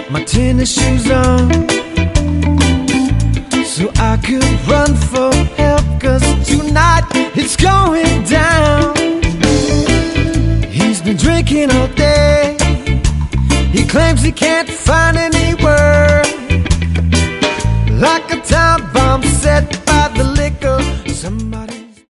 my tennis shoes on so I could run for help, 'cause tonight it's going down. He's been drinking all day. He claims he can't find any words.